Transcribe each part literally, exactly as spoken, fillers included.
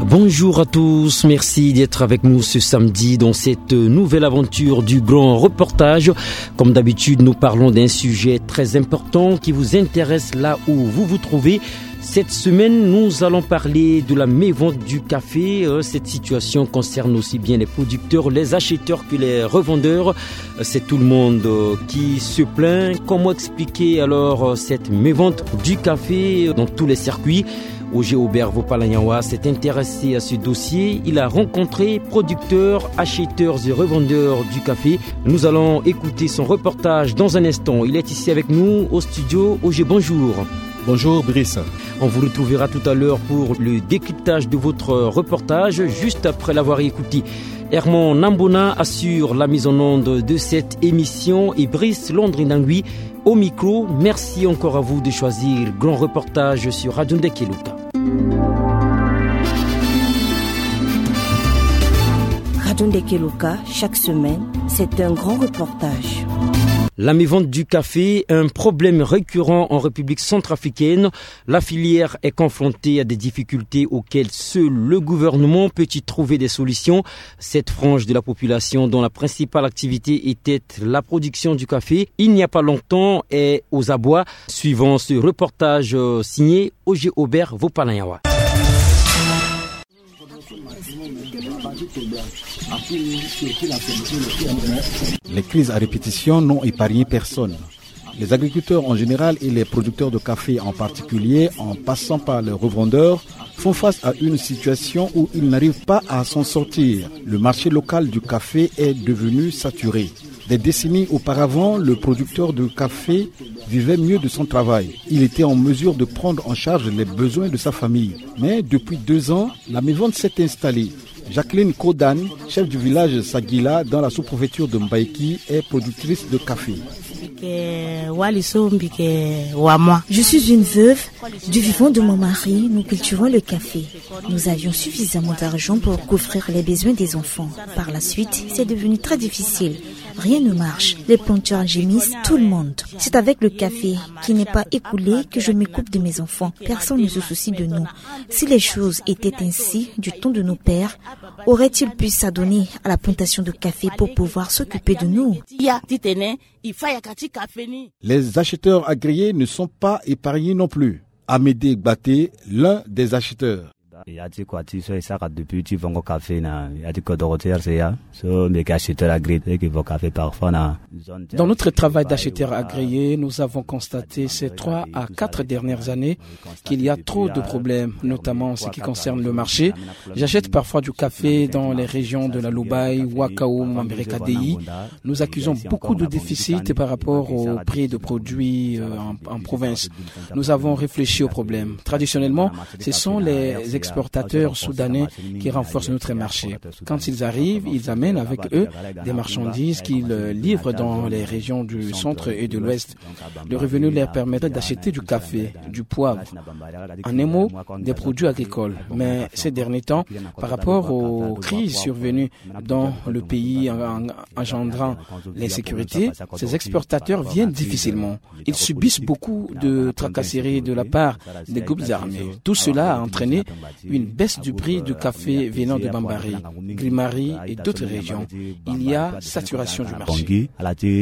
Bonjour à tous, merci d'être avec nous ce samedi dans cette nouvelle aventure du grand reportage. Comme d'habitude, nous parlons d'un sujet très important qui vous intéresse là où vous vous trouvez. Cette semaine, nous allons parler de la mévente du café. Cette situation concerne aussi bien les producteurs, les acheteurs que les revendeurs. C'est tout le monde qui se plaint. Comment expliquer alors cette mévente du café dans tous les circuits ? Oje Aubert Vopalanyawa s'est intéressé à ce dossier. Il a rencontré producteurs, acheteurs et revendeurs du café. Nous allons écouter son reportage dans un instant. Il est ici avec nous au studio. Oje, bonjour. Bonjour Brice. On vous retrouvera tout à l'heure pour le décryptage de votre reportage, juste après l'avoir écouté. Herman Nambona assure la mise en onde de cette émission et Brice Londrinangui au micro. Merci encore à vous de choisir Grand Reportage sur Radio Ndekeluka. Radio Ndekeluka, chaque semaine, c'est un grand reportage. La mévente du café, un problème récurrent en République centrafricaine. La filière est confrontée à des difficultés auxquelles seul le gouvernement peut y trouver des solutions. Cette frange de la population dont la principale activité était la production du café, il n'y a pas longtemps, est aux abois. Suivant ce reportage signé Oje Aubert Vopalanyawa. Les crises à répétition n'ont épargné personne. Les agriculteurs en général et les producteurs de café en particulier, en passant par les revendeurs, font face à une situation où ils n'arrivent pas à s'en sortir. Le marché local du café est devenu saturé. Des décennies auparavant, le producteur de café vivait mieux de son travail. Il était en mesure de prendre en charge les besoins de sa famille. Mais depuis deux ans, la mévente s'est installée. Jacqueline Kodan, chef du village Sagila dans la sous-préfecture de Mbaïki, est productrice de café. Je suis une veuve. Du vivant de mon mari, nous cultivons le café. Nous avions suffisamment d'argent pour couvrir les besoins des enfants. Par la suite, c'est devenu très difficile. Rien ne marche. Les planteurs gémissent, tout le monde. C'est avec le café qui n'est pas écoulé que je me coupe de mes enfants. Personne ne se soucie de nous. Si les choses étaient ainsi du temps de nos pères, auraient-ils pu s'adonner à la plantation de café pour pouvoir s'occuper de nous? Les acheteurs agréés ne sont pas épargnés non plus. Amédée Baté, l'un des acheteurs. Dans notre travail d'acheteur agréé, nous avons constaté ces trois à quatre dernières années qu'il y a trop de problèmes, notamment en ce qui concerne le marché. J'achète parfois du café dans les régions de la Loubaï, Wakao, Mambere-Kadei. Nous accusons beaucoup de déficits par rapport au prix de produits en, en province. Nous avons réfléchi au problème. Traditionnellement, ce sont les exportateurs soudanais qui renforcent notre marché. Quand ils arrivent, ils amènent avec eux des marchandises qu'ils livrent dans les régions du centre et de l'ouest. Le revenu leur permettrait d'acheter du café, du poivre, en un mot, des produits agricoles. Mais ces derniers temps, par rapport aux crises survenues dans le pays en engendrant l'insécurité, ces exportateurs viennent difficilement. Ils subissent beaucoup de tracasseries de la part des groupes armés. Tout cela a entraîné une baisse du prix du café venant de Bambari, Grimari et d'autres régions. Il y a saturation du marché.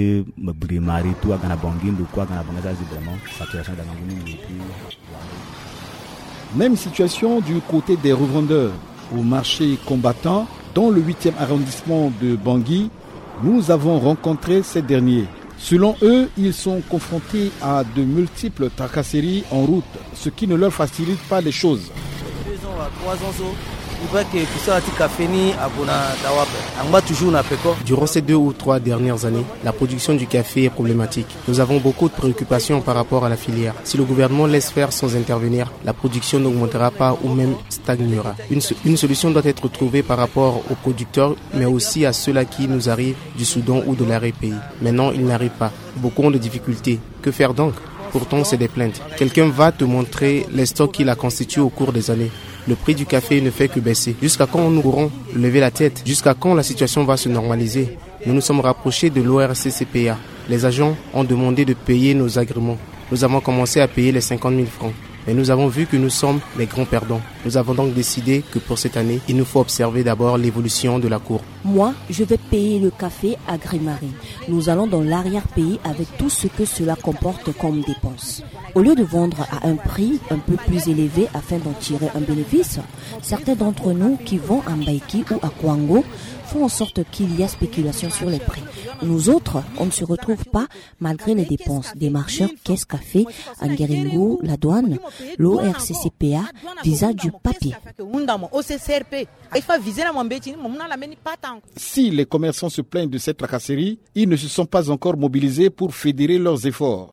Même situation du côté des revendeurs. Au marché combattant, dans le huitième arrondissement de Bangui, nous avons rencontré ces derniers. Selon eux, ils sont confrontés à de multiples tracasseries en route, ce qui ne leur facilite pas les choses. Durant ces deux ou trois dernières années, la production du café est problématique. Nous avons beaucoup de préoccupations par rapport à la filière. Si le gouvernement laisse faire sans intervenir, la production n'augmentera pas ou même stagnera. Une, une solution doit être trouvée par rapport aux producteurs, mais aussi à ceux-là qui nous arrivent du Soudan ou de l'arrière-pays. Maintenant, ils n'arrivent pas. Beaucoup ont de difficultés. Que faire donc ? Pourtant, c'est des plaintes. Quelqu'un va te montrer les stocks qu'il a constitués au cours des années. Le prix du café ne fait que baisser. Jusqu'à quand nous pourrons lever la tête? Jusqu'à quand la situation va se normaliser? Nous nous sommes rapprochés de l'O R C C P A. Les agents ont demandé de payer nos agréments. Nous avons commencé à payer les cinquante mille francs. Mais nous avons vu que nous sommes les grands perdants. Nous avons donc décidé que pour cette année, il nous faut observer d'abord l'évolution de la courbe. Moi, je vais payer le café à Grimari. Nous allons dans l'arrière-pays avec tout ce que cela comporte comme dépenses. Au lieu de vendre à un prix un peu plus élevé afin d'en tirer un bénéfice, certains d'entre nous qui vont à Mbaïki ou à Kwango font en sorte qu'il y a spéculation sur les prix. Nous autres, on ne se retrouve pas malgré les dépenses des marcheurs Caisse Café, Angeringo, la douane, l'O R C C P A, visa du papier. Si les commerçants se plaignent de cette tracasserie, ils ne se sont pas encore mobilisés pour fédérer leurs efforts.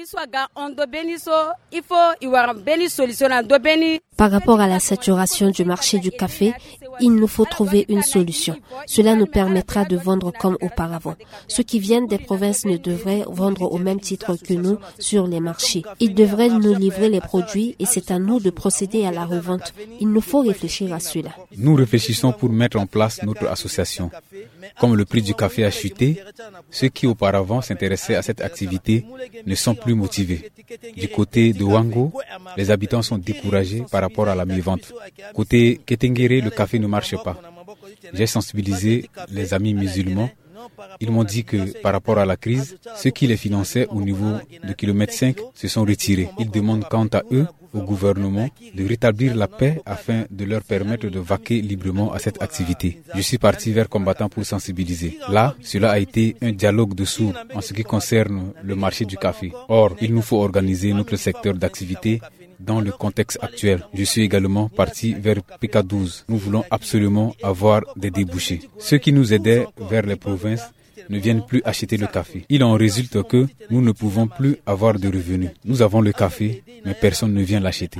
Par rapport à la saturation du marché du café, il nous faut trouver une solution. Cela nous permettra de vendre comme auparavant. Ceux qui viennent des provinces ne devraient vendre au même titre que nous sur les marchés. Ils devraient nous livrer les produits et c'est à nous de procéder à la revente. Il nous faut réfléchir à cela. Nous réfléchissons pour mettre en place notre association. Comme le prix du café a chuté, ceux qui auparavant s'intéressaient à cette activité ne sont plus motivés. Du côté de Wango, les habitants sont découragés par rapport à la mi-vente. Côté Ketengere, le café ne marche pas. J'ai sensibilisé les amis musulmans. Ils m'ont dit que par rapport à la crise, ceux qui les finançaient au niveau de kilomètre cinq se sont retirés. Ils demandent quant à eux au gouvernement de rétablir la paix afin de leur permettre de vaquer librement à cette activité. Je suis parti vers combattants pour sensibiliser. Là, cela a été un dialogue de sourds en ce qui concerne le marché du café. Or, il nous faut organiser notre secteur d'activité dans le contexte actuel. Je suis également parti vers P K douze. Nous voulons absolument avoir des débouchés. Ceux qui nous aidaient vers les provinces ne viennent plus acheter le café. Il en résulte que nous ne pouvons plus avoir de revenus. Nous avons le café, mais personne ne vient l'acheter.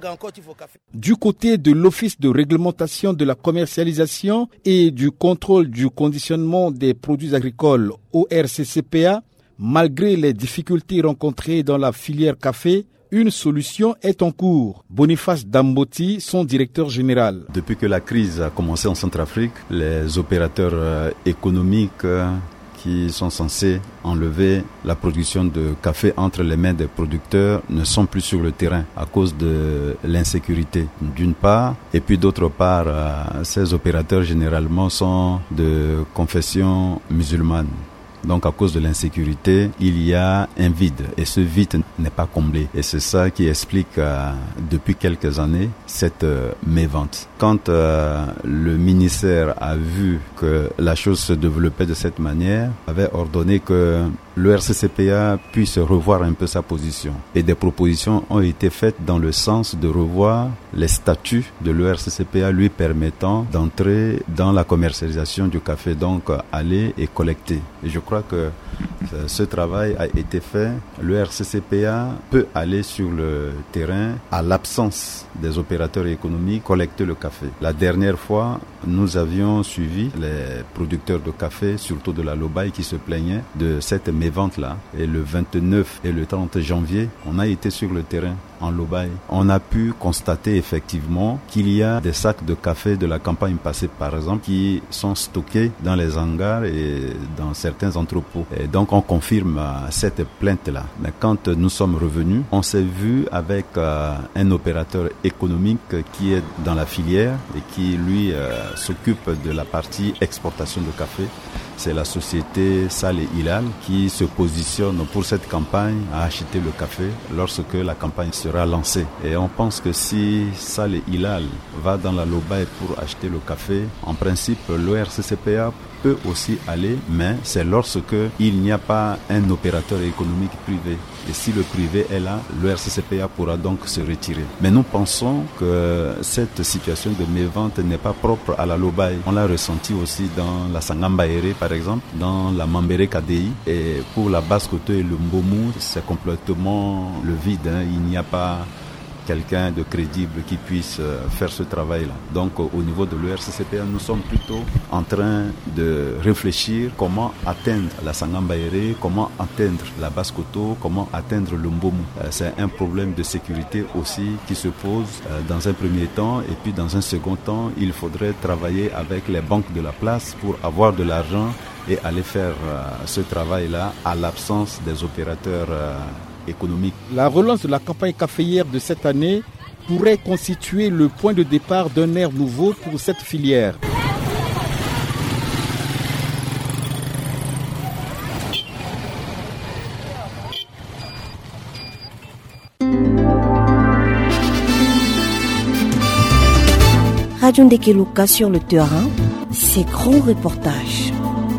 Du côté de l'Office de réglementation de la commercialisation et du contrôle du conditionnement des produits agricoles O R C C P A, malgré les difficultés rencontrées dans la filière café, une solution est en cours. Boniface Damboti, son directeur général. Depuis que la crise a commencé en Centrafrique, les opérateurs économiques qui sont censés enlever la production de café entre les mains des producteurs ne sont plus sur le terrain à cause de l'insécurité d'une part, et puis d'autre part, ces opérateurs généralement sont de confession musulmane. Donc à cause de l'insécurité, il y a un vide et ce vide n'est pas comblé. Et c'est ça qui explique euh, depuis quelques années cette euh, mévente. Quand euh, le ministère a vu que la chose se développait de cette manière, avait ordonné que le R C C P A puisse revoir un peu sa position. Et des propositions ont été faites dans le sens de revoir les statuts de l'E R C C P A lui permettant d'entrer dans la commercialisation du café, donc aller et collecter. Et je crois que ce travail a été fait. Le R C C P A peut aller sur le terrain à l'absence des opérateurs économiques collecter le café. La dernière fois, nous avions suivi les producteurs de café, surtout de la Lobaye, qui se plaignaient de cette mévente-là. Et le vingt-neuf et le trente janvier, on a été sur le terrain en Lobaye. On a pu constater effectivement qu'il y a des sacs de café de la campagne passée, par exemple, qui sont stockés dans les hangars et dans certains entrepôts. Et donc on confirme euh, cette plainte-là. Mais quand euh, nous sommes revenus, on s'est vu avec euh, un opérateur économique qui est dans la filière et qui lui euh, s'occupe de la partie exportation de café. C'est la société Sal et Hilal qui se positionne pour cette campagne à acheter le café lorsque la campagne sera lancée. Et on pense que si Sal et Hilal va dans la Lobaye pour acheter le café, en principe, l'O R C C P A peut aussi aller, mais c'est lorsque il n'y a pas un opérateur économique privé. Et si le privé est là, l'O R C C P A pourra donc se retirer. Mais nous pensons que cette situation de mévente n'est pas propre à la Lobaye. On l'a ressenti aussi dans la Sangambaéré, par exemple, dans la Mambéré K D I. Et pour la Basse-Koto et le Mbomou, c'est complètement le vide. Hein. Il n'y a pas quelqu'un de crédible qui puisse faire ce travail-là. Donc au niveau de l'O R C C P A, nous sommes plutôt en train de réfléchir comment atteindre la Sangambaéré, comment atteindre la Basse-Koto, comment atteindre le Mbomou. C'est un problème de sécurité aussi qui se pose dans un premier temps, et puis dans un second temps, il faudrait travailler avec les banques de la place pour avoir de l'argent et aller faire ce travail-là à l'absence des opérateurs économique. La relance de la campagne caféière de cette année pourrait constituer le point de départ d'un ère nouveau pour cette filière. Radio Ndekeluka sur le terrain, ces grands reportages.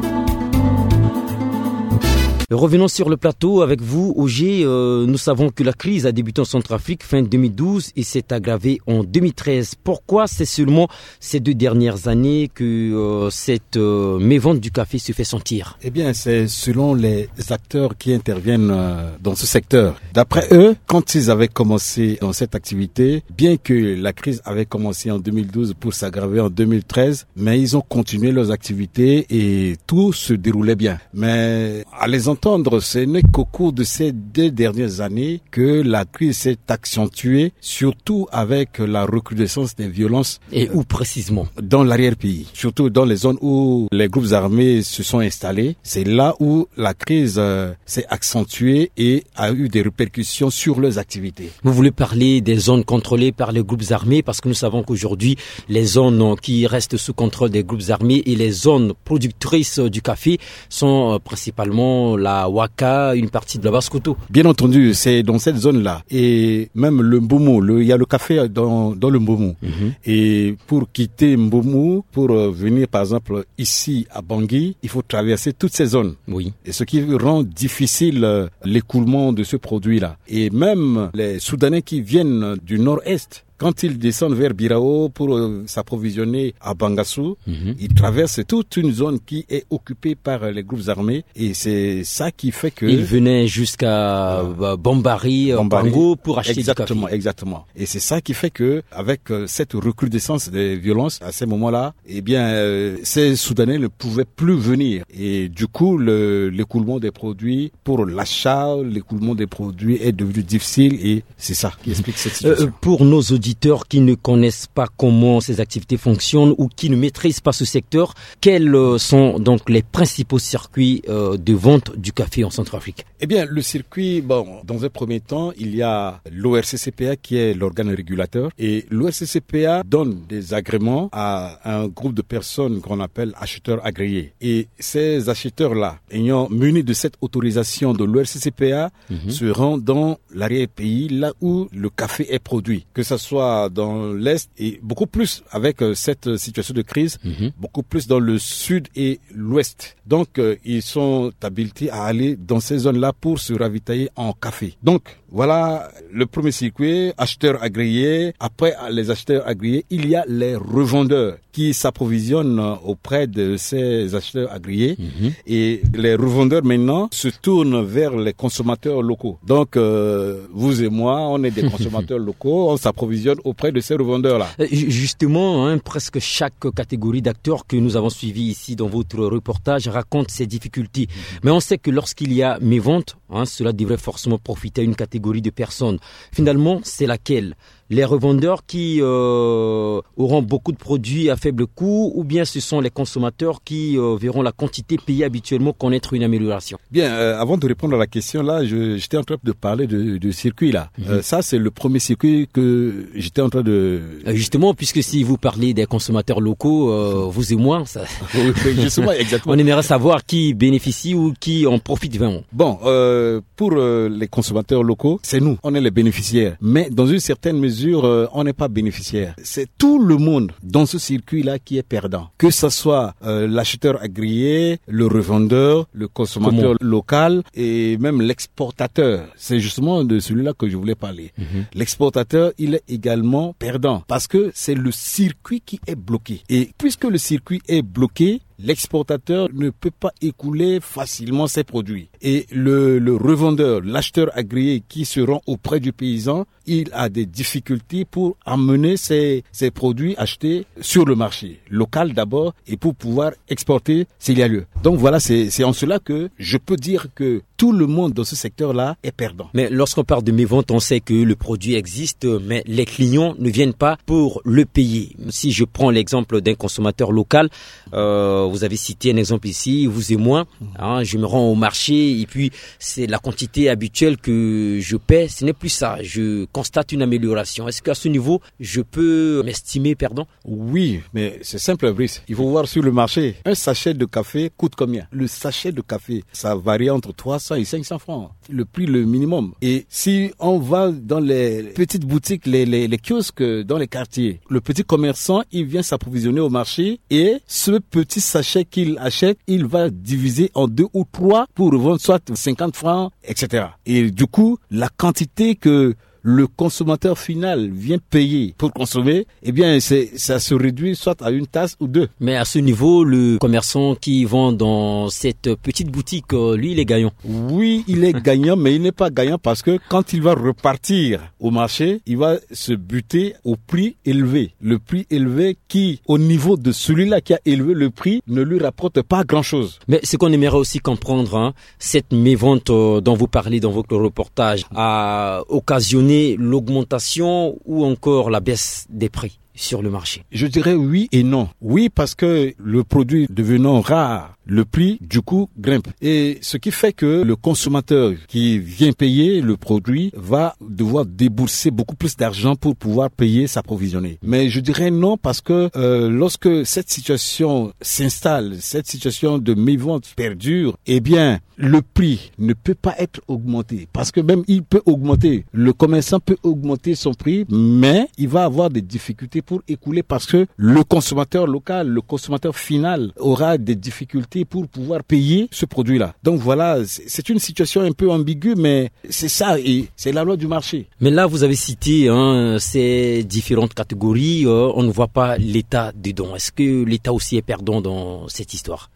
Revenons sur le plateau avec vous, Ogé. Euh, nous savons que la crise a débuté en Centrafrique fin deux mille douze et s'est aggravée en deux mille treize. Pourquoi c'est seulement ces deux dernières années que euh, cette euh, mévente du café se fait sentir? Eh bien, c'est selon les acteurs qui interviennent euh, dans ce secteur. D'après eux, quand ils avaient commencé dans cette activité, bien que la crise avait commencé en deux mille douze pour s'aggraver en deux mille treize, mais ils ont continué leurs activités et tout se déroulait bien. Mais à les entendre, ce n'est qu'au cours de ces deux dernières années que la crise s'est accentuée, surtout avec la recrudescence des violences. Et où précisément? Dans l'arrière-pays, surtout dans les zones où les groupes armés se sont installés. C'est là où la crise euh, s'est accentuée et a eu des répercussions sur leurs activités. Vous voulez parler des zones contrôlées par les groupes armés, parce que nous savons qu'aujourd'hui, les zones qui restent sous contrôle des groupes armés et les zones productrices du café sont euh, principalement la Ouaka, une partie de la Basse-Kotto. Bien entendu, c'est dans cette zone-là. Et même le Mbomou, le, il y a le café dans, dans le Mbomou. Mm-hmm. Et pour quitter Mbomou, pour venir par exemple ici à Bangui, il faut traverser toutes ces zones. Oui. Et ce qui rend difficile l'écoulement de ce produit-là. Et même les Soudanais qui viennent du nord-est, quand ils descendent vers Birao pour euh, s'approvisionner à Bangassou, mm-hmm. ils traversent toute une zone qui est occupée par les groupes armés et c'est ça qui fait que... Ils venaient jusqu'à euh, Bambari, Bambari, Bango pour acheter exactement, du café. Exactement. Et c'est ça qui fait que avec euh, cette recrudescence des violences à ces moments-là, eh bien, euh, ces Soudanais ne pouvaient plus venir. Et du coup, le, l'écoulement des produits, pour l'achat, l'écoulement des produits est devenu difficile et c'est ça qui explique cette situation. Euh, pour nos auditeurs, qui ne connaissent pas comment ces activités fonctionnent ou qui ne maîtrisent pas ce secteur, quels sont donc les principaux circuits euh, de vente du café en Centrafrique? Eh bien, le circuit, bon, dans un premier temps, il y a l'O R C C P A qui est l'organe régulateur et l'O R C C P A donne des agréments à un groupe de personnes qu'on appelle acheteurs agréés. Et ces acheteurs-là, ayant muni de cette autorisation de l'O R C C P A, mm-hmm. se rendent dans l'arrière-pays, là où le café est produit, que ce soit dans l'Est et beaucoup plus avec euh, cette situation de crise, mm-hmm. beaucoup plus dans le Sud et l'Ouest. Donc, euh, ils sont habilités à aller dans ces zones-là pour se ravitailler en café. Donc, voilà le premier circuit, acheteurs agréés. Après les acheteurs agréés, il y a les revendeurs qui s'approvisionnent auprès de ces acheteurs agréés. Mm-hmm. Et les revendeurs maintenant se tournent vers les consommateurs locaux. Donc, euh, vous et moi, on est des consommateurs locaux, on s'approvisionne auprès de ces revendeurs-là. Justement, hein, presque chaque catégorie d'acteurs que nous avons suivi ici dans votre reportage raconte ses difficultés. Mm-hmm. Mais on sait que lorsqu'il y a mévente, hein, cela devrait forcément profiter à une catégorie de personnes. Finalement, c'est laquelle? Les revendeurs qui euh, auront beaucoup de produits à faible coût, ou bien ce sont les consommateurs qui euh, verront la quantité payée habituellement connaître une amélioration? Bien, euh, avant de répondre à la question là, je, j'étais en train de parler de, de circuit là. Mm-hmm. Euh, ça, c'est le premier circuit que j'étais en train de... Justement, puisque si vous parlez des consommateurs locaux, euh, vous et moi, ça... oui, justement, exactement. On aimerait savoir qui bénéficie ou qui en profite vraiment. Bon, euh, pour euh, les consommateurs locaux, c'est nous, on est les bénéficiaires. Mais dans une certaine mesure, on n'est pas bénéficiaire. C'est tout le monde dans ce circuit-là qui est perdant. Que ce soit euh, l'acheteur agréé, le revendeur, le consommateur Comment? local et même l'exportateur. C'est justement de celui-là que je voulais parler. Mm-hmm. L'exportateur, il est également perdant parce que c'est le circuit qui est bloqué. Et puisque le circuit est bloqué, l'exportateur ne peut pas écouler facilement ses produits. Et le, le revendeur, l'acheteur agréé qui se rend auprès du paysan, il a des difficultés pour amener ses, ses produits achetés sur le marché local d'abord et pour pouvoir exporter s'il y a lieu. Donc voilà, c'est, c'est en cela que je peux dire que tout le monde dans ce secteur-là est perdant. Mais lorsqu'on parle de mévente, on sait que le produit existe, mais les clients ne viennent pas pour le payer. Si je prends l'exemple d'un consommateur local, euh, vous avez cité un exemple ici, vous et moi, hein, je me rends au marché et puis c'est la quantité habituelle que je paie, ce n'est plus ça. Je constate une amélioration. Est-ce qu'à ce niveau, je peux m'estimer perdant? Oui, mais c'est simple, Brice. Il faut voir sur le marché. Un sachet de café coûte combien? Le sachet de café, ça varie entre trois cents et cinq cents francs. Le prix, le minimum. Et si on va dans les petites boutiques, les, les, les kiosques dans les quartiers, le petit commerçant, il vient s'approvisionner au marché et ce petit sachet qu'il achète, il va diviser en deux ou trois pour revendre soit cinquante francs, et cetera. Et du coup, la quantité que le consommateur final vient payer pour consommer, eh bien, c'est, ça se réduit soit à une tasse ou deux. Mais à ce niveau, le commerçant qui vend dans cette petite boutique, lui, il est gagnant. Oui, il est gagnant, mais il n'est pas gagnant parce que quand il va repartir au marché, il va se buter au prix élevé. Le prix élevé qui, au niveau de celui-là qui a élevé le prix, ne lui rapporte pas grand-chose. Mais ce qu'on aimerait aussi comprendre, hein, cette mévente euh, dont vous parlez dans votre reportage a occasionné l'augmentation ou encore la baisse des prix sur le marché? Je dirais oui et non. Oui, parce que le produit devenant rare, le prix du coup grimpe. Et ce qui fait que le consommateur qui vient payer le produit va devoir débourser beaucoup plus d'argent pour pouvoir payer s'approvisionner. Mais je dirais non parce que euh, lorsque cette situation s'installe, cette situation de mévente perdure, eh bien le prix ne peut pas être augmenté. Parce que même il peut augmenter, le commerçant peut augmenter son prix, mais il va avoir des difficultés pour écouler parce que le consommateur local, le consommateur final aura des difficultés pour pouvoir payer ce produit-là. Donc voilà, c'est une situation un peu ambiguë, mais c'est ça et c'est la loi du marché. Mais là, vous avez cité hein, ces différentes catégories, euh, on ne voit pas l'État dedans. Est-ce que l'État aussi est perdant dans cette histoire?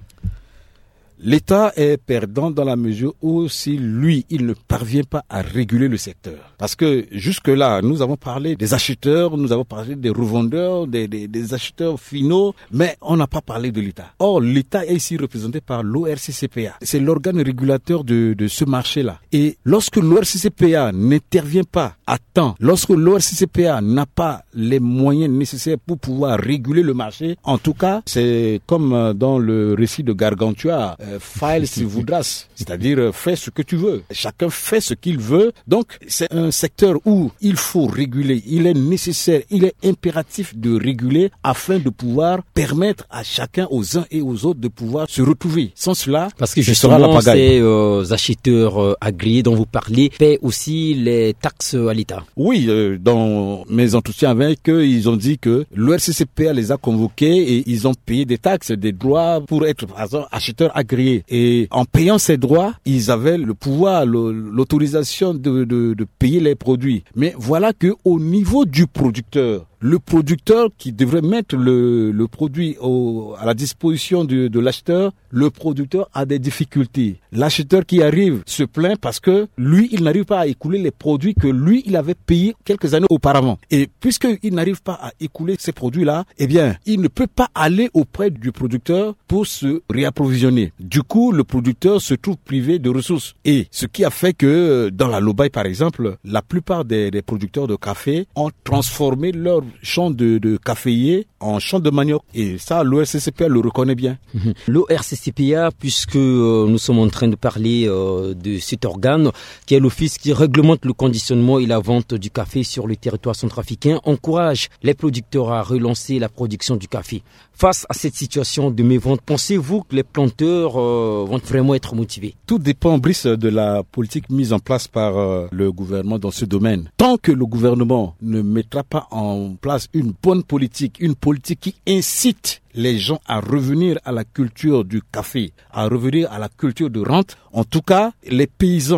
L'État est perdant dans la mesure où si lui, il ne parvient pas à réguler le secteur. Parce que jusque-là, nous avons parlé des acheteurs, nous avons parlé des revendeurs, des, des, des acheteurs finaux, mais on n'a pas parlé de l'État. Or, l'État est ici représenté par l'O R C C P A. C'est l'organe régulateur de, de ce marché-là. Et lorsque l'O R C C P A n'intervient pas à temps, lorsque l'O R C C P A n'a pas les moyens nécessaires pour pouvoir réguler le marché, en tout cas, c'est comme dans le récit de Gargantua, euh, file si voudras, c'est-à-dire euh, fais ce que tu veux. Chacun fait ce qu'il veut. Donc, c'est un secteur où il faut réguler. Il est nécessaire, il est impératif de réguler afin de pouvoir permettre à chacun, aux uns et aux autres, de pouvoir se retrouver. Sans cela, parce que justement, ces euh, acheteurs euh, agréés dont vous parlez paient aussi les taxes à l'État. Oui, euh, dans mes entretiens avec eux, ils ont dit que l'O R C C P A les a convoqués et ils ont payé des taxes, des droits pour être, par exemple, acheteurs agréés. Et en payant ces droits, ils avaient le pouvoir, le, l'autorisation de, de, de payer les produits. Mais voilà que au niveau du producteur, le producteur qui devrait mettre le, le produit au, à la disposition de, de l'acheteur, le producteur a des difficultés. L'acheteur qui arrive se plaint parce que lui, il n'arrive pas à écouler les produits que lui, il avait payés quelques années auparavant. Et puisqu'il n'arrive pas à écouler ces produits-là, eh bien, il ne peut pas aller auprès du producteur pour se réapprovisionner. Du coup, le producteur se trouve privé de ressources. Et ce qui a fait que, dans la Lobaye, par exemple, la plupart des, des producteurs de café ont transformé leur champ de, de caféier en champ de manioc. Et ça, l'O R C C P A le reconnaît bien. Mmh. L'O R C C P A, puisque euh, nous sommes en train de parler euh, de cet organe, qui est l'office qui réglemente le conditionnement et la vente du café sur le territoire centrafricain, encourage les producteurs à relancer la production du café. Face à cette situation de mévente, pensez-vous que les planteurs euh, vont vraiment être motivés? Tout dépend, Brice, de la politique mise en place par euh, le gouvernement dans ce domaine. Tant que le gouvernement ne mettra pas en place une bonne politique, une politique qui incite les gens à revenir à la culture du café, à revenir à la culture de rente, en tout cas, les paysans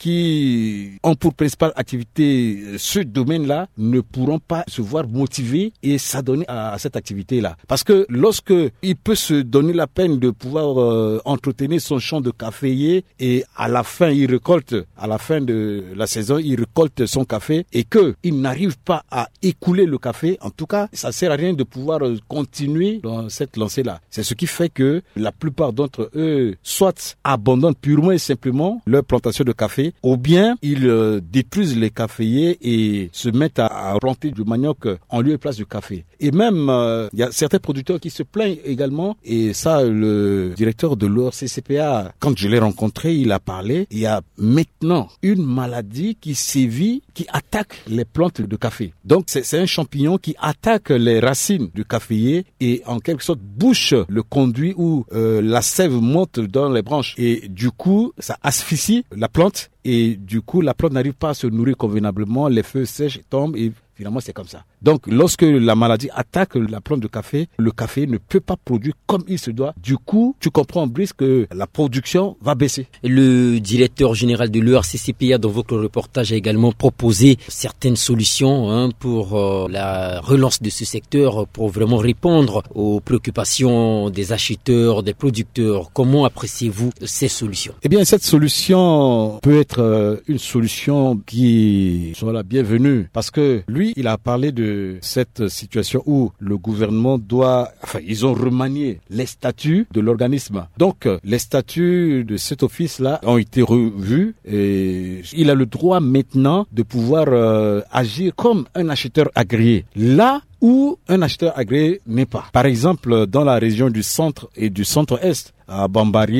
qui ont pour principale activité ce domaine-là ne pourront pas se voir motivés et s'adonner à cette activité-là. Parce que lorsque il peut se donner la peine de pouvoir euh, entretenir son champ de caféier et à la fin il récolte, à la fin de la saison, il récolte son café et que il n'arrive pas à écouler le café, en tout cas, ça sert à rien de pouvoir continuer dans cette lancée-là. C'est ce qui fait que la plupart d'entre eux soit abandonnent purement et simplement leur plantation de café, ou bien ils euh, détruisent les caféiers et se mettent à, à planter du manioc en lieu et place du café. Et même, il euh, y a certains producteurs qui se plaignent également, et ça, le directeur de l'O R C C P A, quand je l'ai rencontré, il a parlé, il y a maintenant une maladie qui sévit, qui attaque les plantes de café. Donc, c'est, c'est un champignon qui attaque les racines du caféier et en quelque sorte bouche le conduit où euh, la sève monte dans les branches. Et du coup, ça asphyxie la plante et du coup, la plante n'arrive pas à se nourrir convenablement, les feuilles sèchent, tombent et finalement, c'est comme ça. Donc, lorsque la maladie attaque la plante de café, le café ne peut pas produire comme il se doit. Du coup, tu comprends, Brice, que la production va baisser. Le directeur général de l'E R C C P A, dans votre reportage, a également proposé certaines solutions hein, pour euh, la relance de ce secteur, pour vraiment répondre aux préoccupations des acheteurs, des producteurs. Comment appréciez-vous ces solutions? Eh bien, cette solution peut être euh, une solution qui soit la bienvenue parce que lui, il a parlé de cette situation où le gouvernement doit, enfin, ils ont remanié les statuts de l'organisme. Donc, les statuts de cet office-là ont été revus et il a le droit maintenant de pouvoir euh, agir comme un acheteur agréé. Là où un acheteur agréé n'est pas. Par exemple, dans la région du centre et du centre-est, à Bambari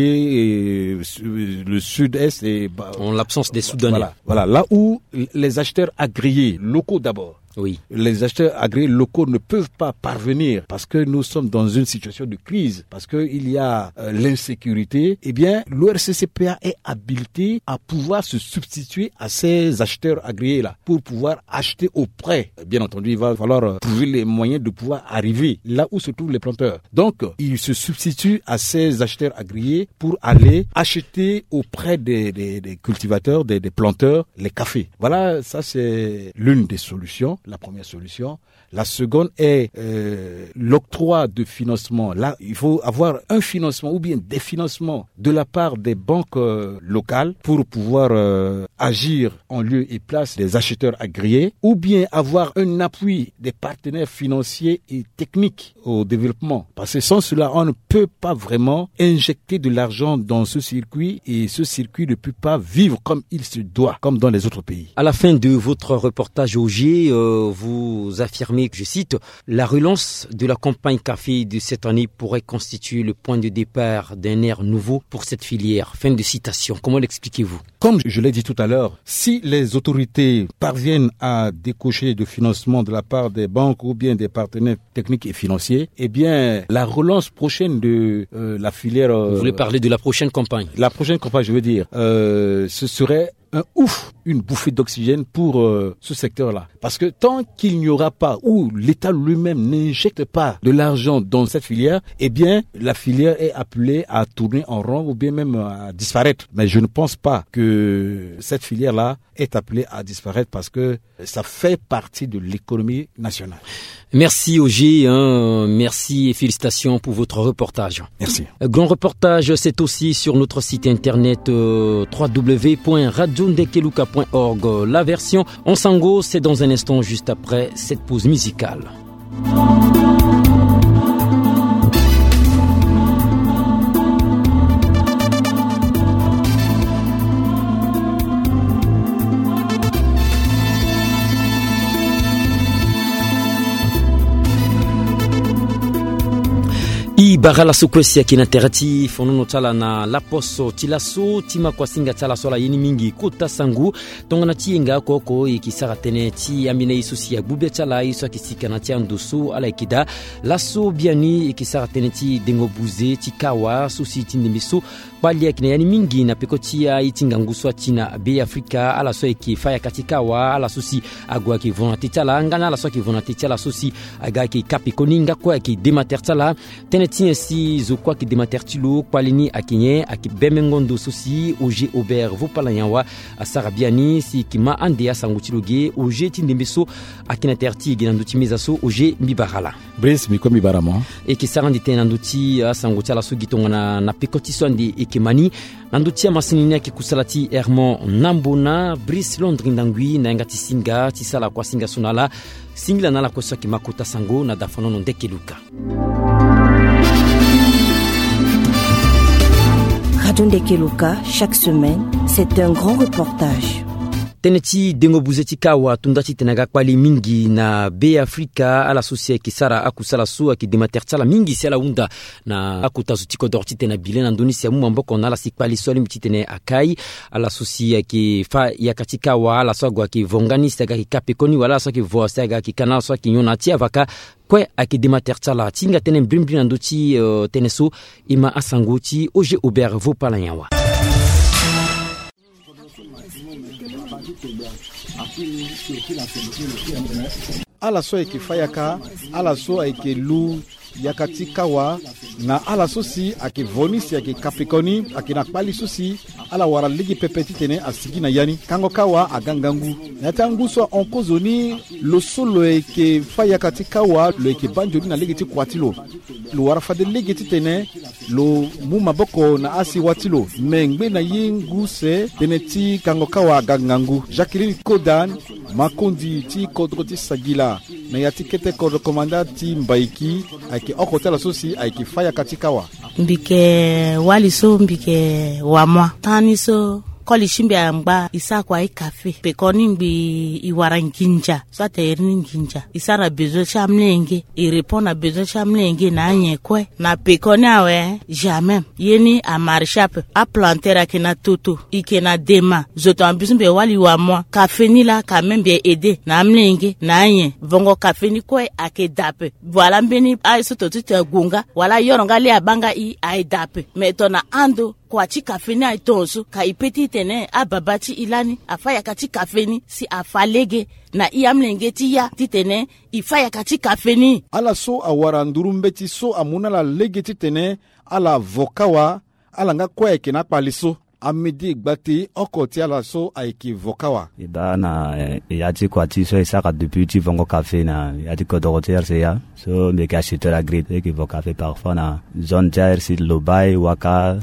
et le sud-est et en l'absence des Soudanais. Voilà, voilà, là où les acheteurs agréés locaux d'abord. Oui. Les acheteurs agréés locaux ne peuvent pas parvenir parce que nous sommes dans une situation de crise, parce que il y a euh, l'insécurité. Eh bien, l'O R C C P A est habilité à pouvoir se substituer à ces acheteurs agréés-là pour pouvoir acheter auprès. Bien entendu, il va falloir euh, trouver les moyens de pouvoir arriver là où se trouvent les planteurs. Donc, il se substitue à ces acheteurs agréés pour aller acheter auprès des, des, des cultivateurs, des, des planteurs, les cafés. Voilà, ça c'est l'une des solutions. La première solution. La seconde est euh, l'octroi de financement. Là, il faut avoir un financement ou bien des financements de la part des banques euh, locales pour pouvoir euh, agir en lieu et place des acheteurs agréés ou bien avoir un appui des partenaires financiers et techniques au développement. Parce que sans cela, on ne peut pas vraiment injecter de l'argent dans ce circuit et ce circuit ne peut pas vivre comme il se doit, comme dans les autres pays. À la fin de votre reportage O G, euh, vous affirmez, je cite, la relance de la campagne café de cette année pourrait constituer le point de départ d'un ère nouveau pour cette filière. Fin de citation. Comment l'expliquez-vous? Comme je l'ai dit tout à l'heure, si les autorités parviennent à décocher de financement de la part des banques ou bien des partenaires techniques et financiers, eh bien, la relance prochaine de euh, la filière... Euh, Vous voulez parler de la prochaine campagne? La prochaine campagne, je veux dire, euh, ce serait un ouf, une bouffée d'oxygène pour euh, ce secteur-là. Parce que tant qu'il n'y aura pas, ou l'État lui-même n'injecte pas de l'argent dans cette filière, eh bien, la filière est appelée à tourner en rond ou bien même à disparaître. Mais je ne pense pas que cette filière-là est appelée à disparaître parce que ça fait partie de l'économie nationale. Merci O G, hein, merci et félicitations pour votre reportage. Merci. Grand reportage, c'est aussi sur notre site internet euh, w w w point radio ndekeluka point org. La version en sango, c'est dans un instant juste après cette pause musicale. I bagala sukresi kina terati fonono tala na laposo tilaso tima kwa singa tala sola yini mingi kuta sangu tongana tienga koko ikisara tene ti amine isusi ya bube tala iso kisika na tia ndusu ala ikida laso biani ikisara tene ti dengo buze ti kawa susi tindimisu bali yakina yani mingi na pekotia itinga nguswa tina be Afrika ala so ikifaya katika wa ala susi agwa ki vona titala ngana ala so ki vona titala susi aga ki kapi koninga kwa ki demater tala tene ti merci zokwa ki dematertilo kwalini akinye aki bemengondo sosi oje Aubert Vopalanyawa asarabiani si kima ande asanguchiloge oje tindembeso akina terti ginanduti mezaso oje mibarala Brice miko mibarama e ki sarandi tenanduti asangutala so gitongana na pekotiso andi ekemani nanduti amasinini aki kusalati Hermon Nambona Brice Londri ndangui na ngati singa tisala kwa singa sunala singila nala kwa saki makota sango na dafanono ndekeluka. Radio Ndekeluka, chaque semaine, c'est un grand reportage. Teneti dengo buzeti kawa tundati tenaga kwali mingi na be Afrika ala sosia kisara akusala su akidematertsala mingi sala unda na akutazutiko dorti tena bilena ndonisi ya mumamboko na ala sikwali swali mtitene akai ala sosia ki fa ya katika wa ala swagwa ki vonganista ga kapekoni wala swaki voasa ga ki kana swaki nyona tia vaka kwe akidematertsala tinga tene brimbri ndoti uh, teneso ima asanguti oje Aubert Vopalanyawa. Ala so ekifayaka ala so ekelu yakati kawa na ala sosi akivonisi akikapikoni akinakpali sosi ala wara ligi pepeti tene asigi na yani kango kawa agangangu natangu so onkozoni lo solo eke fayakati kawa lo eke banjoni na ligi ti kwatilo lo wara fade ligi ti tene lo muma boko na asi watilo mengbe na yengu se tene ti kango kawa agangangu Jacqueline Kodan makondi ti kodroti sagila na yati kete kodo komanda ti mbaiki ake okotela sosi ake faya katikawa mbike waliso mbike wamwa taniso koli shimbe amba isa kwa i cafe pekoni mbi iwara nginja swate erini nginja isara bezo chamlenge i répond à bezo chamlenge na anye kwe na pekoni awe jamais yeni a marchape a plantera kena toto ikena dema zoto ambisumbe wali wa moi cafe ni la quand même bien aider na amlenge na anye vongo cafe ni kwe ake dape voilà mbeni a soto tuta gunga wala yoronga le abanga i ai dape metona ando kwa chi kafeni aitonso ka ipeti tene ababati ilani afaya kati kafeni si afalege na iamlenge tiya titene ifaya kati kafeni ala so awara ndurumbeti so amuna la lege titene ala vokawa ala nga kwa eke na paliso amidi gbati okoti ala so aiki vokawa iba na yati kwa ti so isaka depuis ti vongo café na yati ko dorotier se ya so me ka acheteur agré ki vo café parfois na zone tiers si lobai waka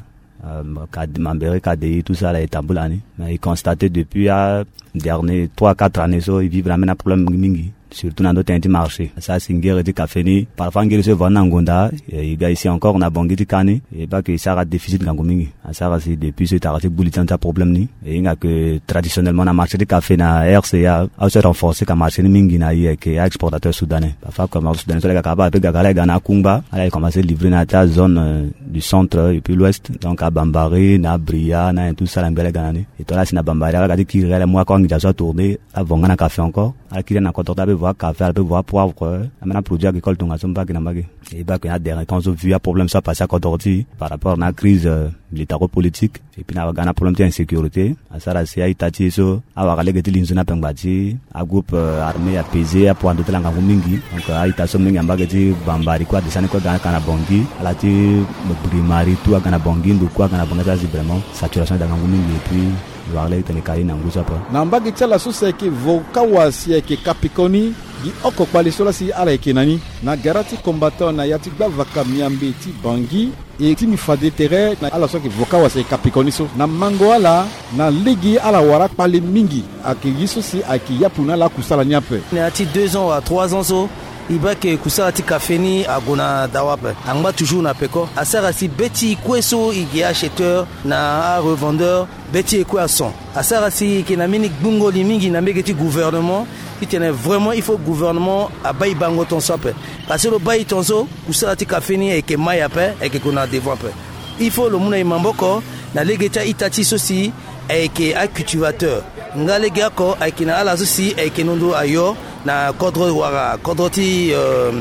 Mambere K D I tout ça là est tambulani mais il constaté depuis à dernier trois quatre années so il vit vraiment un problème mingi surtout dans d'autres marchés ça c'est une guerre de café ni parfois guerre se vend en Gonda et gars ici encore on a bongi de kani et pas que ça a déficit gango mingi ça c'est depuis ce tarati bulletin ta problème ni et il y a que traditionnellement na marché de café na R C A a se renforcer comme marché mingi na y que exportateur soudanais parfois comme soudanais les gars ba pe gagala gana kumba elle a commencé à livrer na ta zone euh, du centre et puis l'ouest donc à Bambari na Bria na tout ça l'angale ganani et toi là c'est na Bambari là gadi qui réel moi quand il a déjà tourné à vongana café encore à qui na contortable voir café peut voir poivre amena produit agricole tonga somba ki na magi et ba que na dernier temps on vu un problème ça passer à Kodorti par rapport à la crise euh, militaro-politique et puis na gana problème d'insécurité à ça là c'est itati so awaka legeti linzuna pembati a groupe euh, armé a pesé a point de telanga mingi donc a itaso mingi ambageti Bambari kwa desane kwa gana kana bongi ala ti primari tout gana bongi ndu kwa gana bonga c'est vraiment saturation dans mingi et puis warle tene kali na ngusa pa na mbagi tala susa ke vokawa si ke kapikoni gi oko kwali sola si ala kenani na garati combattant na yati ba vakamiambe ti bangi e ti mi fade terre na ala so ke vokawa si kapikoni so na mango ala na ligi ala wara pali mingi akigi so si aki yapuna la kusala nyape na ti deux ans à trois ans so iba ke kusala ti kafeni agona dawape angba toujours na peko asara si beti kweso igi acheteur na revendeur beti ekwa son asara si ke na mini bungo limingi na mbeki gouvernement itene vraiment il faut gouvernement abai bango ton sope parce que le bail ton so kusala ti kafeni e ke maya pe e ke kona devant pe il faut le muna imamboko na legeta itati sosi e ke cultivateur ngale gako e ke na ala sosi e ke nondo ayo na kodro wara kodroti euh,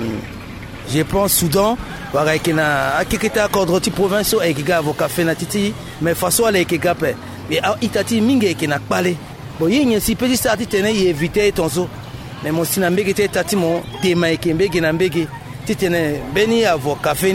je pense Soudan wara kena akikita kodroti province e kiga avocat fena titi mais faso ale kiga pe et itati mingi kena kpale bo yenye si petit stati tene éviter tonso mais mon sinambege te tati mo tema ekembe kena mbege titene beni avocat feni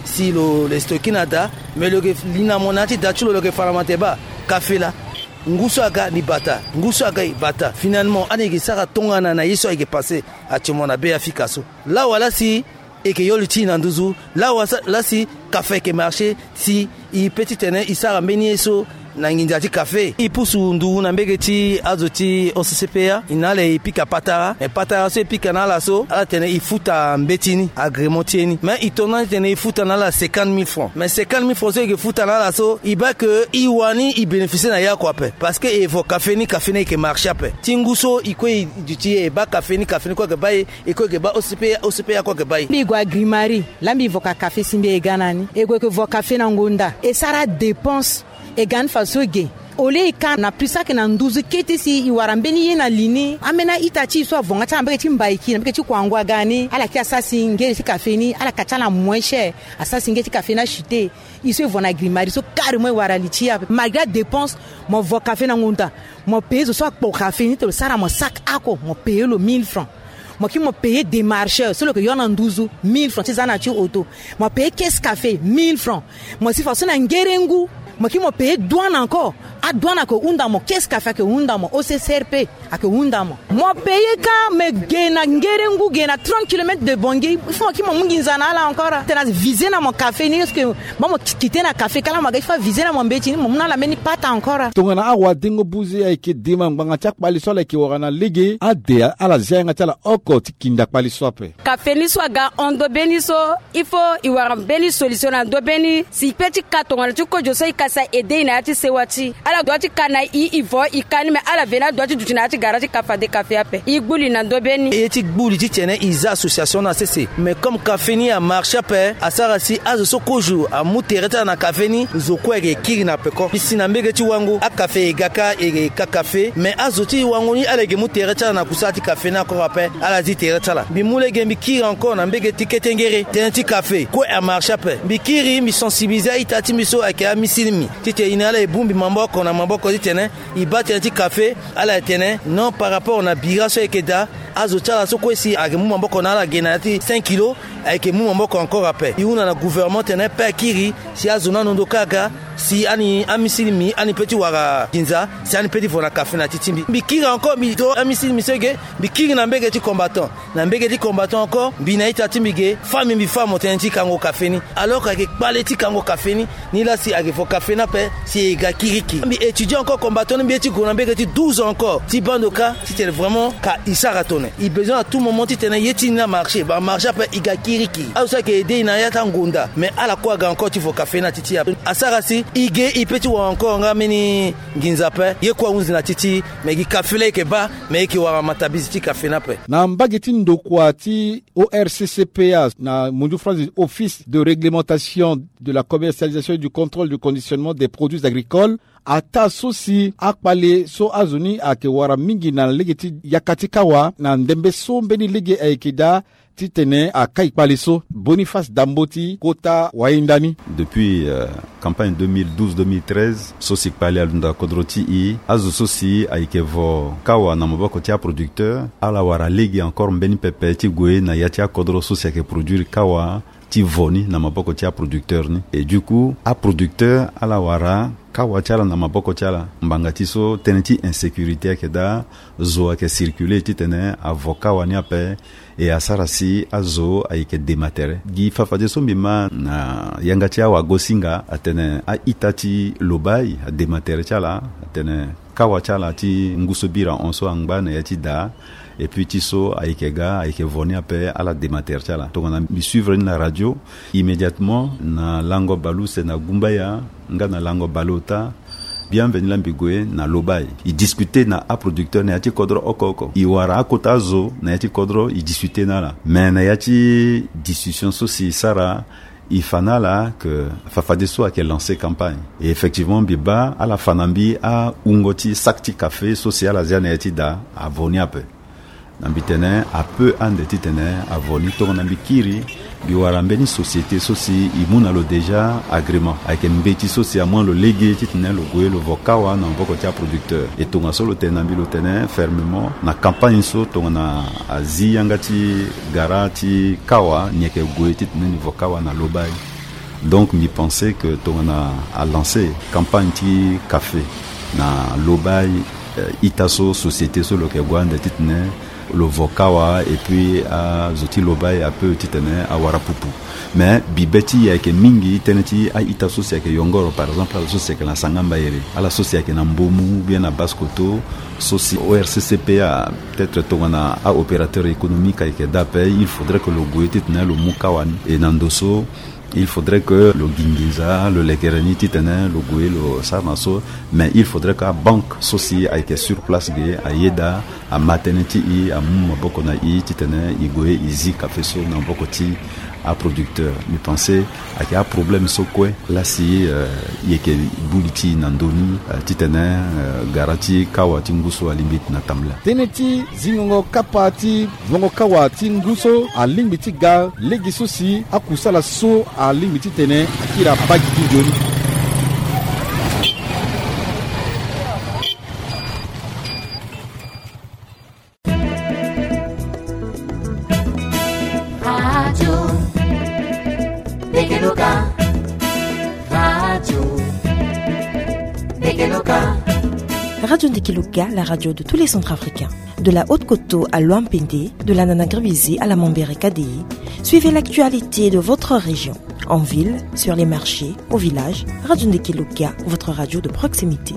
si le le stokinada mais le lina monati dachu le faramate ba café là nguso aga ni bata nguso aga bata finalement anegi sara tongana na yeso ege passé a chimona be afikaso là wala si et que yoluti nanduzu là wala là si café que marché si i petit tene i sara menieso na nginjati café ipusu ndu na mbegeti azoti O C C P A inale ipika patara e patara so ipika na la so ala tene ifuta mbetini agremontieni mais itona tene ifuta na la cinquante mille francs mais cinquante mille francs que futa na la so iba que iwani i bénéficier na ya quoi parce que evo café ni café ni que marché ape tinguso iko duti e ba café ni café ni quoi que baye iko que ba O C C P A O C C P A quoi que baye bi gwa grimari lambi voka café simbe e ganani e gwa que vo café na ngonda e sara dépense e gan fasoge ole ka na prisa ke na nduzu kete si iwarambeni ye na lini amena itachi so avonga cha mbeke timbaiki na mbeke chikwangwa gani ala kia sasi ngeli si kafeni ala kachala mwenche asasi ngeli kafe na chute iso vona grimari so carrément waralichia malgré dépense mo vo kafe na ngonda mo peso so akpo kafeni to sara mo sac ako mo payer le mille francs moi qui m'a payé des marcheurs c'est le que y en a douze mille francs c'est ça nature auto moi payé caisse café mille francs moi si façon na ngerengu moi qui m'a payé douane encore a douane ko undamo qu'est-ce qu'a fait que undamo O C C R P a que undamo moi payé ka me gena ngerengu gena trente kilomètres de Bangui il faut qui m'a munginzana là encore tena viser na mon café ni parce que moi mo quitter na café kala ma fa viser na mon betini mo na la meni pata encore tongana awa dingo buzi ay ke dima mbanga chak pali so la ki warana ligi ade ala zenga tala oko tikinda pali sope café ni swaga ondo beniso il faut i wara beni solution ndo beni si petit katonga tu ko joso ikasa ede na ati sewati ala doati kana i ivo ikani me ala vena doati dutina ati garati kafa de café ape igbuli na ndo beni e ti gbuli ti tene isa association na cc mais comme café ni a marché ape asara si azo so koju a mutereta na café ni zoko ege kiri na peko pisina mbege ti wangu a café egaka ege ka café mais azo ti wangu ni ala ge mutereta na kusati café na ko ape ala ti tereta la bi mule ge mi kiri encore na mbege ti ketengere tene ti café ko a marché ape bi kiri mi sensibiliser itati miso ake a misilimi ti te inala e bumbi mamboko na mamboko ti tene i bati ti café ala tene non par rapport na bira so ekeda azo tala so ko si age mu mamboko na ala gena ti cinq kilos avec mu mamboko encore ape i una na gouvernement tene pa kiri si azo na ndo kaka si ani amisilimi ani petit wara kinza si ani petit vona café na titimbi bikiri encore mi to amisilimi sege bikiri na mbege ti combattant na mbege ti combattant encore bina ita timbige femme mi femme tenti kango café ni alors que parler ti kango café ni ni la si age fo café na pe si ga kiriki mi étudiant encore combattant mi ti ko na mbege ti douze encore ti bandoka si c'est vraiment ka isara tone i besoin à tout moment ti tene yeti na marché ba marché pe iga kiriki a ça que aider na yata ngonda mais ala quoi ga encore ti fo café na titi asara si ige ipeti wa encore ngamini nginzape ye kwa unzi na titi megi kafile ke ba megi wa matabiziti kafena pe na mbageti ndokwa ti O R C C P A na mundu France Office de réglementation de la commercialisation et du contrôle du conditionnement des produits agricoles ata sosi akpale so azuni ake wara mingi na legeti yakati kawa na ndembe so mbeni lege aikida titene a Kaikpaleso Boniface Damboti Kota Waindani. Depuis euh, campagne deux mille douze deux mille treize sosi pale alunda kodroti i azu sosi aikevo kawa na maboko tia producteur ala wara legi encore mbeni pepe ti goe na yatia kodro sosi ake produire kawa ti voni na maboko tia producteur ni et du coup a producteur ala wara kawa chala na maboko chala mbangati so teneti insécurité ke da zo ke circuler ti tene avocat wani ape e asarasi azo aike dématere gi fafade so mbima na yangati wa gosinga atene a itati lobai a dématere chala atene kawa chala ti ngusobira onso angba na yati da et puis tiso aikega aike voni ape ala dématere chala to na mi suivre na radio immédiatement na lango balu se na gumbaya nga na lango balota bienvenue la mbigwe na lobai i discuter na a producteur na yati kodro okoko i wara akotazo na yati kodro i discuter na la mais na yati discussion so si sara il fana là que Fafadeso a qu'elle lancé campagne et effectivement biba à la fanambi a ungoti sakti café social asiane yati da a voni ape nambitene a peu ande titene a voni to nambikiri biwarambeni société sosi imuna lo déjà agrément avec mbeti sosi à moins le légué titene le goé le vokawa na mboko tia producteur et to ngasolo tenambi lo tene fermement na campagne so to na azi yangati garati kawa nyeke goé titene ni vokawa na lobai Donc mi pensais que ton a, a lancé campagne ti café na lobai euh, itaso société sur le kegwande titne le vokawa et puis à zoti lobai a peu titne a warapupu. Mais bibeti ya ke mingi teneti a itaso sia ke yongoro par exemple la société que la sangamba yere à la société que na mbomu bien à baskoto soci O R C C P A peut-être tongana a opérateur économique avec d'appel il faudrait que le goûter titne le mukawan et nandoso il faudrait que le Gingiza, le Legerani, Titane, le Goué, le Sarnaso, mais il faudrait que la banque sociale aille sur place, à Yeda, à Mateneti, à Moumabokona, Titane, Igoué, Izi, Cafeso, Nambokoti, à producteur. Je pensais qu'il y a un problème sur quoi là si il y a que Bouliti, Nandoni, Titane, Garati, Kawati, Nguso, à limite Natamla. Teneti, Zingongo, Kapati, Vongo Kawati, Nguso, à limite Ga, Legisosi, à Kusala So, à limite Tene, Akira Bagiti Joni. Radio Ndekeluka, la radio de tous les Centrafricains. De la Haute-Koto à Luampende, de la Nanagribisi à la Mambere K D I, suivez l'actualité de votre région. En ville, sur les marchés, au village, Radio Ndekeluka, votre radio de proximité.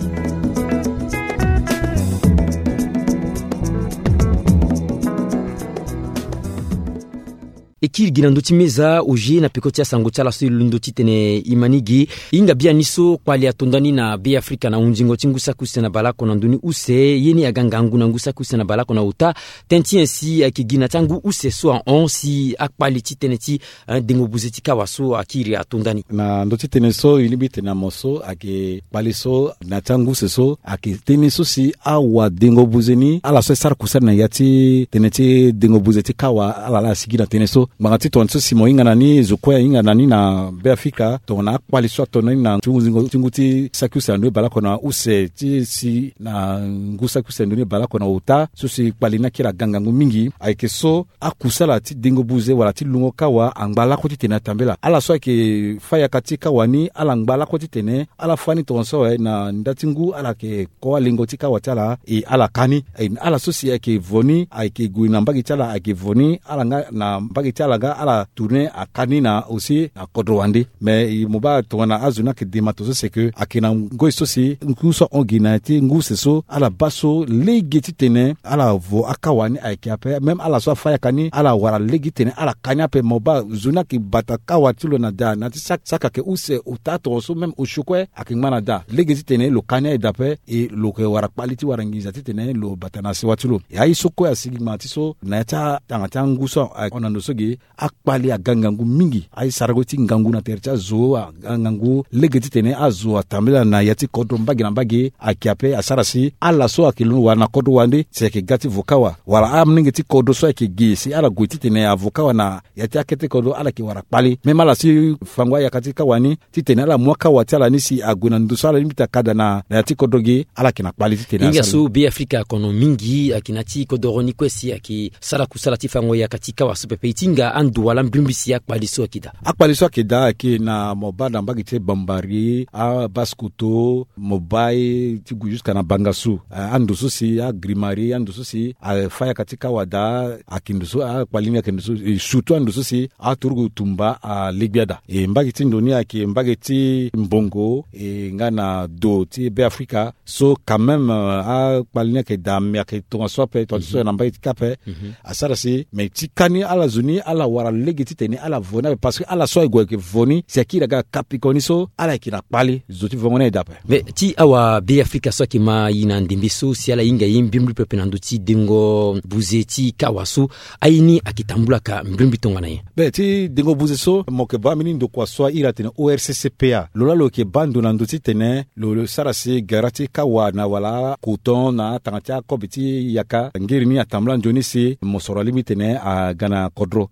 Ekil ginandoti meza oje na pekotia sangotia la so lundoti tene imanigi inga bia niso kwali atondani na be Afrika na unjingo tingusa kusena balako na nduni use yeni aganga ngu na ngusa kusena balako na uta tenti ensi akigina tangu use so en on si akpali titeneti dengo buzeti kawaso akiri atondani na ndoti tene so ilibite na moso ake paliso na tangu seso ake tene so si awa dengo buzeni ala so sar kusena yati teneti dengo buzeti kawa ala la sigina tene so mangati tonso simo inga nani zukoya inga nani na Beafrika tona kwali so tona na tunguzingo tunguti sakusa ndo balako na use ti si na ngusa kusa ndo balako na uta so si kwali na kila gangangu mingi aike so akusala ti dingo buze wala ti lungo kawa angbala ko ti tena tambela ala so ke faya katika wani ala ngbala ko ti tene ala fani tonso e na ndatingu ala ke ko lingo ti kawa tala e ala kani e ala so si ke voni aike guina mbagi tala ake voni ala nga na mbagi alaga ala tourner à kanina aussi à kodrowandi mais moba tona azuna ke dematoso c'est que akina ngo sosi nguso onginati nguse so ala baso legiti tene ala vo akawani aikiape même ala so faya kani ala wara legiti tene ala kanyape moba zuna ki bataka watilo na da na sak saka ke use utato so même ushukwe akimana da legiti tene lo kanya edape e lo ke wara quality warangiza tene lo batana se watilo ya isoko asigimati so na ta tanga nguso ona no sogi akpali agangangu mingi ai saragoti ngangu na tercha zo ngangu legeti tene azo atamela na yati kodro mbagi na mbagi akiape asarasi ala so akilunu wana kodro wande seke gati vokawa wala amningeti kodro so akigi si ala guiti tene avokawa na yati akete kodro ala ki wara pali memala si fangwa ya katika wani titene ala mwaka watala nisi aguna ndusala limita kada na yati kodrogi ala kina pali titene inga so be Afrika kono mingi akinati kodoroni kwesi aki sala kusala tifangwa ya katika wasupepe itinga andu wala mbimbisi akpaliso akida akpaliso akida ki na mobada mbagite bambari a baskuto mobai tigu jusqu'à na bangasu andu susi a grimari andu susi a faya katika wada akindusu a kwalini akindusu shutu andu susi a turgu tumba a ligbiada e mbagiti ndoni aki mbagiti mbongo e ngana do ti be Afrika so quand même a kwalini akida mi akitonga sope tonso na mbagiti kape asarasi me tikani ala zuni ala wara legiti tene ala vona parce que ala so igwe ke voni c'est qui la capiconiso ala ki na pali zoti vongone dape mais ti awa be Afrika so ki ma yina ndimbiso si ala inga yimbimbi pepe nanduti dingo buzeti kawasu aini akitambula ka mbimbi tongana ye be ti dingo buzeso moke ba mini ndo kwa so ira tene O R C C P A lola lo ke bandu nanduti tene lo le sarasi garati kawa na wala coton na tangatia kobiti yaka ngiri ni atambula njoni si mosoro limite ne a gana kodro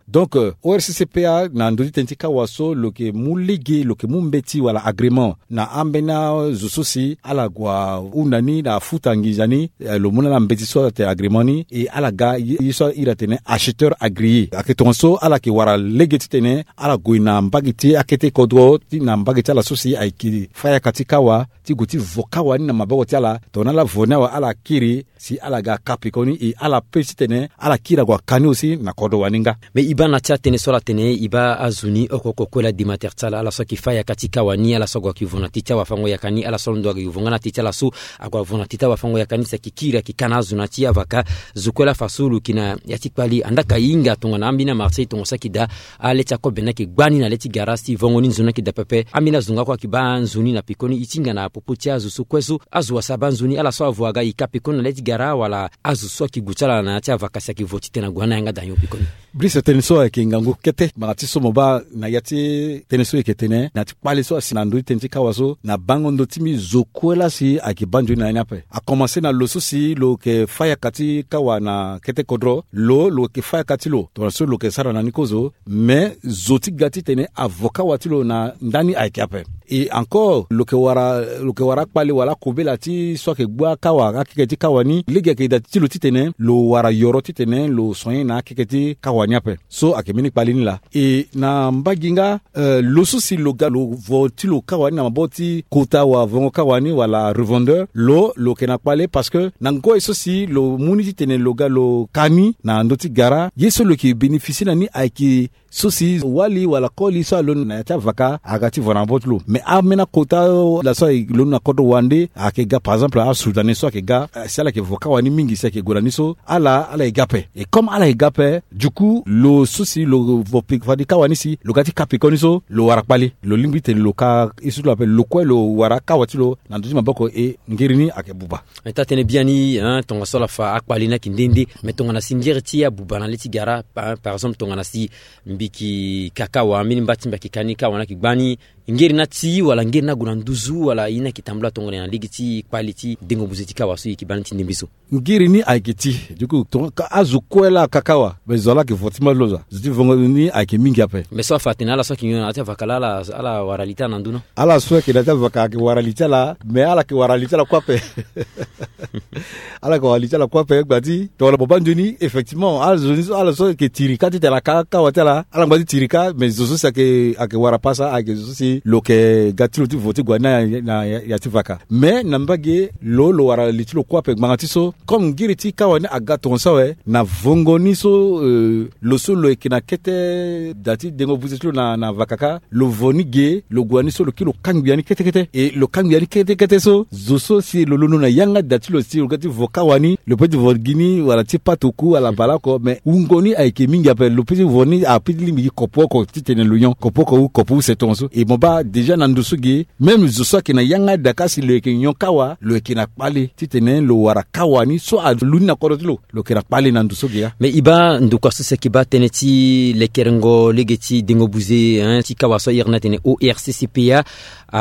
donc uh, O R C C P A na ndodi tenti kawa so loke muligi loke mumbeti wala agreement na ambena zososi ala gwa unani na futangizani uh, lo muna na mbeti so te agreement ni e ala ga yiso ira tene acheteur agréé aketonso ala ki wara legeti tene ala goina mbagiti akete kodro ti na mbagiti ala sosi aiki faya katika wa ti guti vokawa ni na mabago ti ala tona la vona wa ala kiri si ala ga kapikoni e ala pesi tene ala kira gwa kani aussi na kodo waninga me iba na tia tene sola tene iba azuni okoko kola di matertala ala so ki faya katika wa ni ala so gwa ki vona tita wa fango yakani ala so ndo ga yuvongana tita la so agwa vona tita wa fango yakani sa kikira kikana azuna tia vaka zukwela fasulu kina yatikpali andaka inga tonga na ambina marseille tonga sakida ale chako benaki gwani na leti garasti vongoni nzuna kida pepe amina zunga kwa kiba nzuni na pikoni itinga na popotia azu kwezu azu wasaba nzuni ala so avuaga ikapikoni na leti gara wala azu so kiguchala na tia vakasi kivoti tena gwana yanga danyo pikoni brise teniso ke ngangu kete magati so moba na yati teniso ketene na tikpali so sinandu tenti kawaso na bangondo timi zokwela si akibanjo na nyape a commencer na loso si lo ke faya kati kawa na kete kodro lo lo ke faya kati lo to so lo ke sara na nikozo mais zoti gati tene avocat watilo na ndani aikiape et encore lo ke wara lo ke wara pali wala kobela ti so ke gba kawa akiketi kawani liga ke dati lo titene lo wara yoro titene lo soin na akiketi kawani ape so akemini pali ni la et na mbaginga uh, lo susi lo ga lo votilo kawani na maboti kota wa vongo kawani wala revendeur lo lo ke na pali parce que nango eso si lo muni titene lo ga lo kani na ndoti gara yeso lo ki bénéficie na ni aiki sosi wali wala koli so lo na ta vaka agati vona botlo mais amena kota la so lo na kodo wande akega par exemple a soudanais so akega sala ke voka wani mingi sa ke golaniso ala ala egape et comme ala egape du coup lo sosi lo vopik vadika wani si lo gati kapikoniso lo warakpali lo limbite lo ka isu lo appelle lo quoi lo waraka watilo na ndima boko e ngirini akebuba eta tene biani hein tonga sola fa akpali na kindindi mais tonga na singirti ya buba na litigara par exemple tonga na si biki kakawa mini mbatimba kikanika wana kigbani ngeri na ti wala ngeri na guna nduzu wala ina kitambla tongone na ligiti quality dingo buzetika wasu ikibanti ndimbiso ngeri ni aikiti duku tonga azukwela kakawa bezola ke fotima loza ziti vongo ni aiki mingi ape meso fatina la so kinyo ata vakala la ala waralita na nduno ala so ke data vaka ke waralita la me ala ke waralita la kwape ala ko waralita la kwape gbadi to la bobanjuni effectivement ala zoni ala so ke tirika ti la kakawa tela ala gbadi tirika mais zozo sa ke ake warapasa ake zozo si lo ke gatilo ti voti gwana na ya ti vaka mais nambage lo lo wara litilo kwape ngatiso comme ngiriti kawane agaton sawe na vongoni so uh, lo so lo ekina kete dati dengo buzitilo na na vakaka lo vonige lo gwani so lo kilo kangbiani kete kete et lo kangbiani kete kete so zoso si lo lono na yanga dati lo si lo gati vokawani lo petit vorgini wala ti patoku ala balako mais ungoni aike mingi appelle lo petit voni a petit limi kopoko titene lo yon kopoko ou kopu setonso et ba déjà nandusugi même zoso kina yanga daka si le kinyo kawa lo kina pali titene lo wara kawani so a luna korotlo lo kina pali nandusugi ya mais iba nduko se kiba teneti le kerengo legeti dingo buze hein ti kawa so irna tene O R C C P A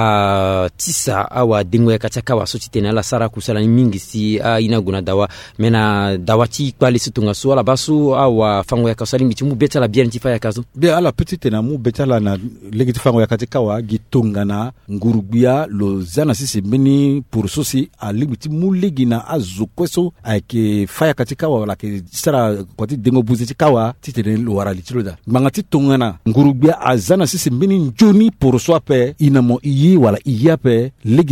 a tisa awa dingo ya kachaka wa so titene la sara kusala mingi si a ina guna dawa mena dawa ti kwali situnga so la basu awa fango ya kasali miti mu betala bien ti fa ya kazo bien ala petite na mu betala na legeti fango ya katika wa gitongana ngurubia lo zana sisi mini pour sosi a libiti muligina azukweso ake faya katika wa la ke sara kwati dengo buziti kawa titene lo wara litiloda mangati tongana ngurubia azana sisi mini njoni pour soape inamo iyi wala iyape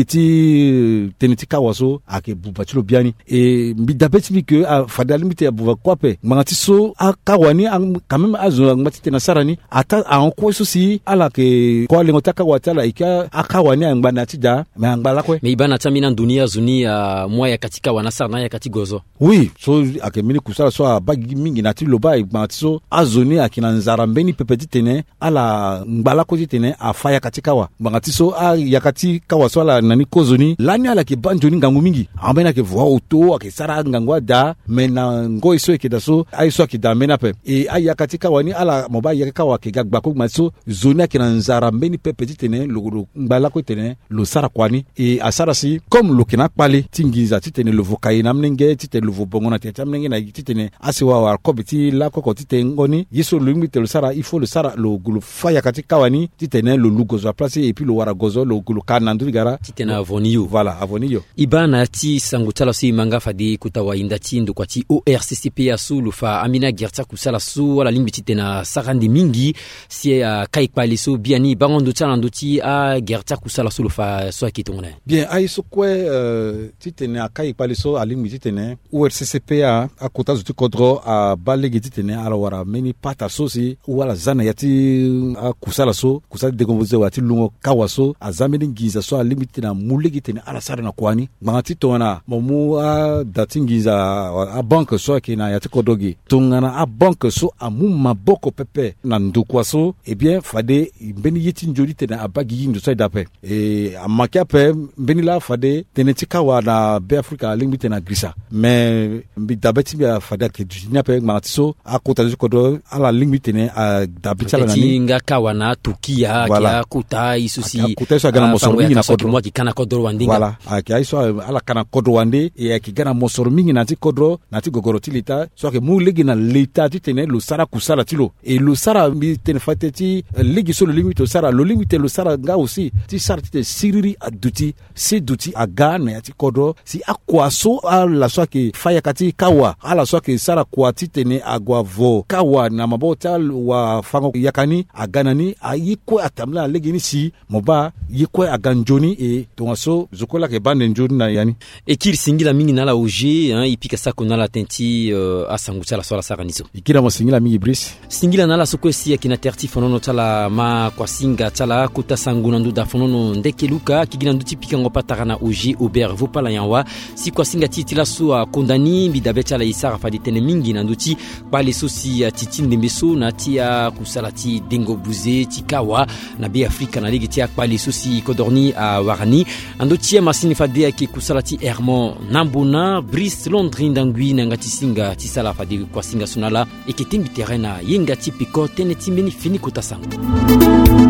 legiti tenetika waso ake bubatilo biani e mbidabeti bike a fadali mite ya buva kwape mangati so akawani quand même azo ngati tena sarani ata a kweso si ala ke kwa lengotaka watala ika akawani angba tida me angba kwe me ibana tamina dunia zuni ya uh, moya katika wanasa na ya katigozo oui so akemini kusala so bagi mingi na tilo ba igmatiso azoni akina nzara mbeni pepeti tene ala ngbala ko tene afaya katika wa bangatiso a yakati kawa so ala nani kozoni lani ala ke banjoni ngangu mingi ambena ke voa auto akisara ngangwa da mena ngoi so ke daso ai so ke da mena pe e ai yakati kawani ala moba yaka kawa ke gagba ko maso zone ki nzara mbeni pepe titene lo ngala ko tene lo sara kwani e asara si comme lo kina pale tingiza titene lo vokai namnenge titene lo vobongona titamnenge na titene asiwa wa kobiti la ko ko titene ngoni yiso lo ngite lo sara il faut le sara lo gulu faya kati kawani titene lo lugozo a place et puis lo wara gozo lo gulu kanandu gara titene avoniyo voilà avoniyo ibana ti sangutala si manga fadi kutawa indati ndo kwati O R C C P asu lo fa amina gerta kusala su wala limbi titena sarandi mingi si a kaikpali so biani bangondo tsala ndoti a gerta kusala su lo fa so kitone bien ai so kwe uh, titene a kaikpali so a limbi titene O R C C P a a kota zuti kodro a balegi titene ala wara meni pata so si wala zana yati a kusala so kusala dekompoze wati lungo kawaso a zameni ngiza so a limbi titena mulegi tene ala sara na kwani mangati tona momu a datingiza a banque so kina yati kodogi tungana a banque so a mumma boko pepe na ndukwa so e bien fade beni yiti njoli tena abagi ndo so dape e amakia pe beni la fade tene tikawa na be Africa limbi tena grisa mais mbi dabeti bia fade ke dunya pe mangati so a kota zo kodo ala limbi tene a dabeti la nani nga kawa na tukia kia kuta isusi kuta so gana mosoro mingi na kodro mo ki kana kodro wandinga voilà akia so ala kana kodro wande e ki gana mosoro mingi na ti kodro na ti gogoro tilita so ke mu legi na leta ti tene lo sara kusala tilo e lo sara mi tene fateti legi so lo limite sara lo limite lo sara nga aussi ti sara ti siriri aduti si duti aga na ti kodro si akwaso ala so ke faya kati kawa ala so ke sara kwa ti tene agwa vo kawa na mabota wa fango yakani aganani ayiko atamla legi ni si moba yiko aganjoni e tongaso zokola ke bande njoni na yani e kir singila mingi na la oje hein ipika sako na la tenti uh, asangucha la sola saraniso ikira mo singila mingi bris singila na la sokwesi akina terti fonono tala ma kwa singa tala kuta sanguna nduda fonono ndekeluka kigina nduti pika ngopatara na oje Aubert vopala yanwa si kwa singa titila so kondani bidabecha la isara fadi tene mingi na nduti pale sosi titinde meso na tia kusalati dengo buze tikawa na bi Afrika na ligi tia pale sosi kodorni a warani andotia masini fadi ki kusalati Hermon Nambona Brice Londrin dangui na ngati singa tisala fadi kwa singa sunala ekitimbi terena yenga tipiko tene timbeni fini kutasangu.